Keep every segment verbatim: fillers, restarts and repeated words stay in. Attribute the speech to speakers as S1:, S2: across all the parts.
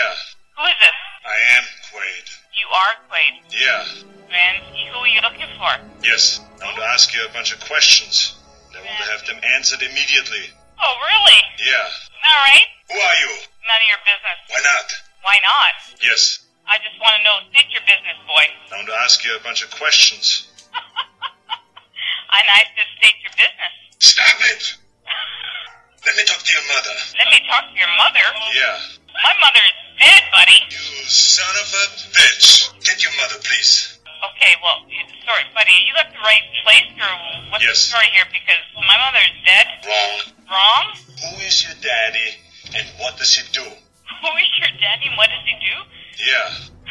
S1: Yeah.
S2: Who is this?
S1: I am Quaid.
S2: You are Quaid.
S1: Yeah.
S2: And who are you looking for?
S1: Yes. I want to ask you a bunch of questions. I want to have them answered immediately.
S2: Oh, really?
S1: Yeah.
S2: All right.
S1: Who are you?
S2: None of your business.
S1: Why not?
S2: Why not?
S1: Yes.
S2: I just want to know, state your business, boy.
S1: I want to ask you a bunch of questions.
S2: And I said state your business.
S1: Stop it! Let me talk to your mother.
S2: Let me talk to your mother?
S1: Yeah.
S2: My mother is dead, buddy.
S1: You son of a bitch. Get your mother, please.
S2: Okay, well, sorry, buddy, you got the right place, or what's
S1: Yes.
S2: the story here? Because my mother is dead.
S1: Wrong.
S2: Wrong?
S1: Who is your daddy, and what does he do?
S2: Who is your daddy, and what does he do?
S1: Yeah.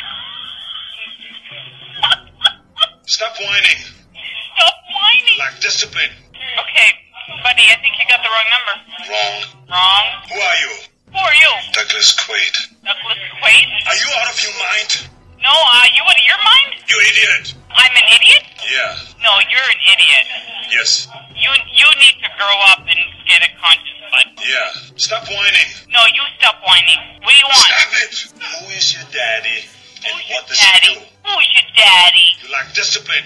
S1: Stop whining.
S2: Stop whining.
S1: Lack discipline.
S2: Okay, buddy, I think you got the wrong number.
S1: Wrong.
S2: Wrong.
S1: Who are you?
S2: Who are you?
S1: Douglas Quaid.
S2: Douglas Quaid?
S1: Are you out of your mind?
S2: No, uh, you out of your mind?
S1: You idiot.
S2: I'm an idiot?
S1: Yeah.
S2: No, you're an idiot.
S1: Yes.
S2: You you need to grow up and get a conscience, bud.
S1: Yeah. Stop whining.
S2: No, you stop whining. What do you want?
S1: Stop it. Who is your daddy, and
S2: Who's
S1: what
S2: your
S1: does
S2: daddy?
S1: he do?
S2: Who's your daddy?
S1: You lack discipline.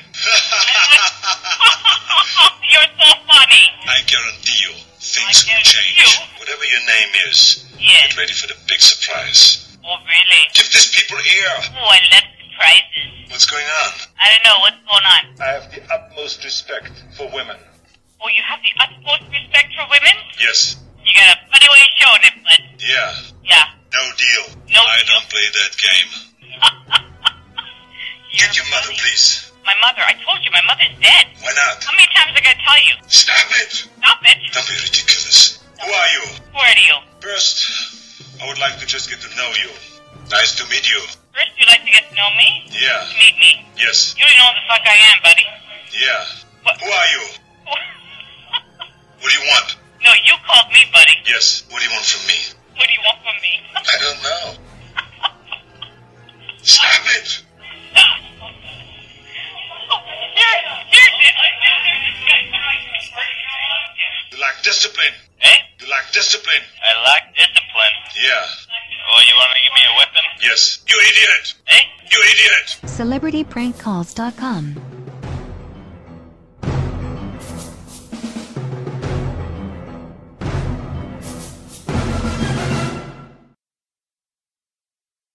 S2: You're so funny.
S1: I guarantee you, things
S2: I
S1: will
S2: guarantee
S1: change.
S2: you.
S1: Whatever your name is,
S2: Yes.
S1: get ready for the big surprise.
S2: Oh, really?
S1: Give these people ear.
S2: Oh, I love surprises.
S1: What's going on?
S2: I don't know. What's going on?
S1: I have the utmost respect for women.
S2: Oh, you have the utmost respect for women?
S1: Yes.
S2: You got a funny way of showing it, bud.
S1: Yeah.
S2: Yeah.
S1: No deal.
S2: No
S1: I
S2: deal.
S1: don't play that game.
S2: You're
S1: Get your mother,
S2: funny.
S1: please.
S2: My mother. I told you, my mother's dead.
S1: Why not?
S2: How many times I gotta tell you?
S1: Stop it.
S2: Stop it.
S1: Don't be ridiculous. Who are you?
S2: Who are you?
S1: First, I would like to just get to know you. Nice to meet you.
S2: First, you'd like to get to know me?
S1: Yeah.
S2: Meet me.
S1: Yes.
S2: You don't know who the fuck I am, buddy.
S1: Yeah.
S2: What?
S1: Who are you? What do you want?
S2: No, you called me, buddy.
S1: Yes. What do you want from me?
S2: What do you want from me?
S1: I don't know. Stop it. You lack discipline.
S2: Eh?
S1: You lack discipline.
S2: I lack discipline.
S1: Yeah.
S2: Oh, you want to give me a weapon?
S1: Yes. You idiot.
S2: Eh?
S1: You idiot.
S3: celebrity prank calls dot com